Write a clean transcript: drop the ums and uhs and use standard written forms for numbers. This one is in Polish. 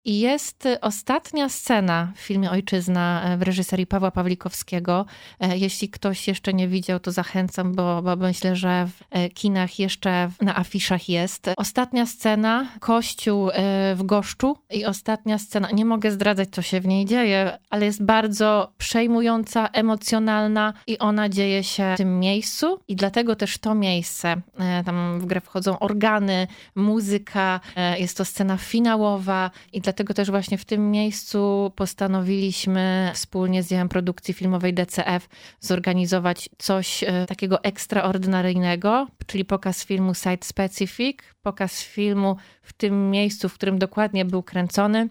I jest ostatnia scena w filmie Ojczyzna w reżyserii Pawła Pawlikowskiego. Jeśli ktoś jeszcze nie widział, to zachęcam, bo myślę, że w kinach jeszcze na afiszach jest. Ostatnia scena, kościół w Goszczu i ostatnia scena, nie mogę zdradzać, co się w niej dzieje, ale jest bardzo przejmująca, emocjonalna i ona dzieje się w tym miejscu i dlatego też to miejsce, tam w grę wchodzą organy, muzyka, jest to scena finałowa i dlatego też właśnie w tym miejscu postanowiliśmy wspólnie z działem produkcji filmowej DCF zorganizować coś takiego ekstraordynaryjnego, czyli pokaz filmu Site Specific, pokaz filmu w tym miejscu, w którym dokładnie był kręcony.